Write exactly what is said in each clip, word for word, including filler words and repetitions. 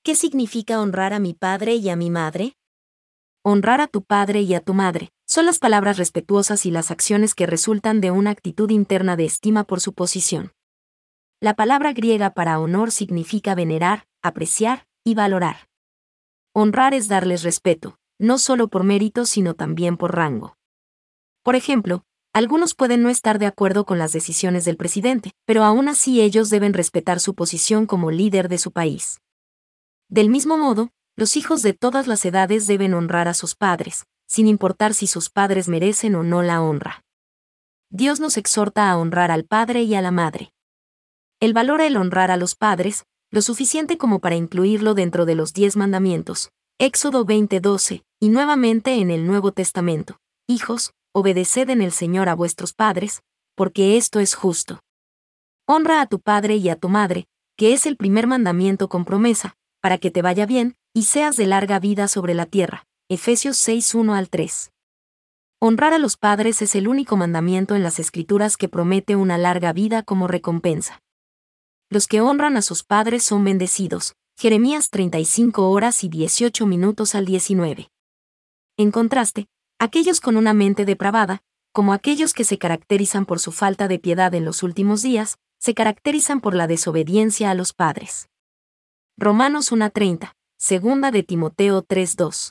¿Qué significa honrar a mi padre y a mi madre? Honrar a tu padre y a tu madre son las palabras respetuosas y las acciones que resultan de una actitud interna de estima por su posición. La palabra griega para honor significa venerar, apreciar y valorar. Honrar es darles respeto, no solo por mérito sino también por rango. Por ejemplo, algunos pueden no estar de acuerdo con las decisiones del presidente, pero aún así ellos deben respetar su posición como líder de su país. Del mismo modo, los hijos de todas las edades deben honrar a sus padres, sin importar si sus padres merecen o no la honra. Dios nos exhorta a honrar al padre y a la madre. Él valora el honrar a los padres, lo suficiente como para incluirlo dentro de los diez mandamientos, Éxodo veinte doce, y nuevamente en el Nuevo Testamento. Hijos, obedeced en el Señor a vuestros padres, porque esto es justo. Honra a tu padre y a tu madre, que es el primer mandamiento con promesa, para que te vaya bien, y seas de larga vida sobre la tierra. Efesios seis uno al tres. Honrar a los padres es el único mandamiento en las Escrituras que promete una larga vida como recompensa. Los que honran a sus padres son bendecidos. Jeremías treinta y cinco horas y dieciocho minutos al diecinueve. En contraste, aquellos con una mente depravada, como aquellos que se caracterizan por su falta de piedad en los últimos días, se caracterizan por la desobediencia a los padres. Romanos uno treinta, segunda de Timoteo tres dos.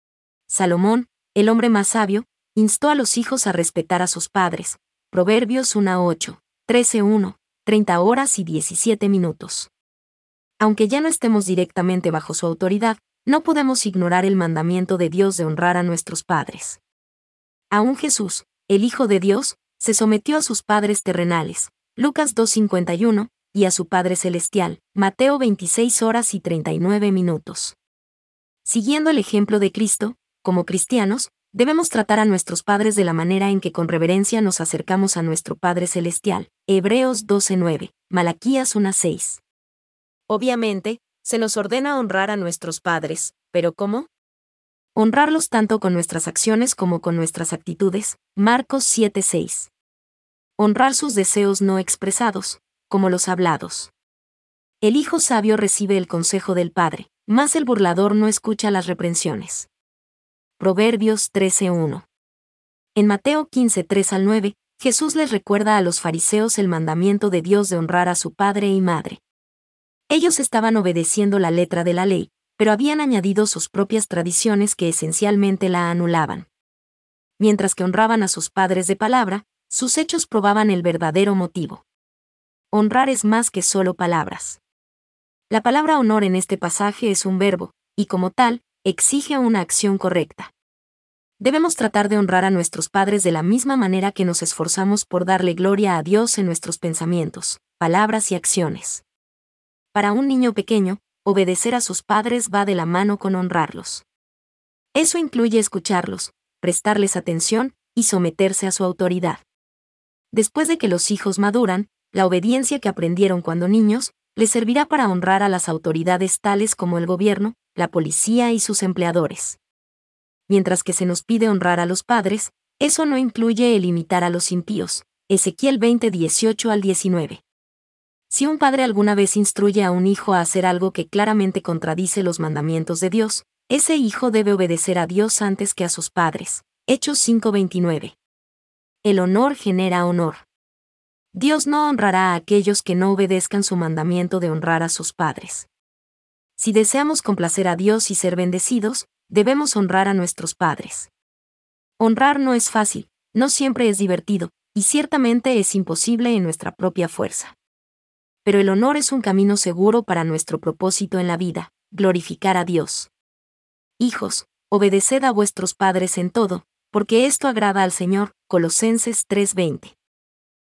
Salomón, el hombre más sabio, instó a los hijos a respetar a sus padres. Proverbios uno ocho, trece uno, treinta horas y diecisiete minutos. Aunque ya no estemos directamente bajo su autoridad, no podemos ignorar el mandamiento de Dios de honrar a nuestros padres. Aún Jesús, el Hijo de Dios, se sometió a sus padres terrenales. Lucas dos cincuenta y uno, y a su Padre Celestial, Mateo veintiséis horas y treinta y nueve minutos. Siguiendo el ejemplo de Cristo, como cristianos, debemos tratar a nuestros padres de la manera en que con reverencia nos acercamos a nuestro Padre Celestial, Hebreos doce nueve, Malaquías uno seis. Obviamente, se nos ordena honrar a nuestros padres, ¿pero cómo? Honrarlos tanto con nuestras acciones como con nuestras actitudes, Marcos siete seis. Honrar sus deseos no expresados, como los hablados. El hijo sabio recibe el consejo del padre, mas el burlador no escucha las reprensiones. Proverbios trece uno. En Mateo quince tres al nueve, Jesús les recuerda a los fariseos el mandamiento de Dios de honrar a su padre y madre. Ellos estaban obedeciendo la letra de la ley, pero habían añadido sus propias tradiciones que esencialmente la anulaban. Mientras que honraban a sus padres de palabra, sus hechos probaban el verdadero motivo. Honrar es más que solo palabras. La palabra honor en este pasaje es un verbo, y como tal, exige una acción correcta. Debemos tratar de honrar a nuestros padres de la misma manera que nos esforzamos por darle gloria a Dios en nuestros pensamientos, palabras y acciones. Para un niño pequeño, obedecer a sus padres va de la mano con honrarlos. Eso incluye escucharlos, prestarles atención y someterse a su autoridad. Después de que los hijos maduran, la obediencia que aprendieron cuando niños, les servirá para honrar a las autoridades tales como el gobierno, la policía y sus empleadores. Mientras que se nos pide honrar a los padres, eso no incluye el imitar a los impíos. Ezequiel veinte dieciocho al diecinueve. Si un padre alguna vez instruye a un hijo a hacer algo que claramente contradice los mandamientos de Dios, ese hijo debe obedecer a Dios antes que a sus padres. Hechos cinco veintinueve. El honor genera honor. Dios no honrará a aquellos que no obedezcan su mandamiento de honrar a sus padres. Si deseamos complacer a Dios y ser bendecidos, debemos honrar a nuestros padres. Honrar no es fácil, no siempre es divertido, y ciertamente es imposible en nuestra propia fuerza. Pero el honor es un camino seguro para nuestro propósito en la vida, glorificar a Dios. Hijos, obedeced a vuestros padres en todo, porque esto agrada al Señor. Colosenses tres veinte.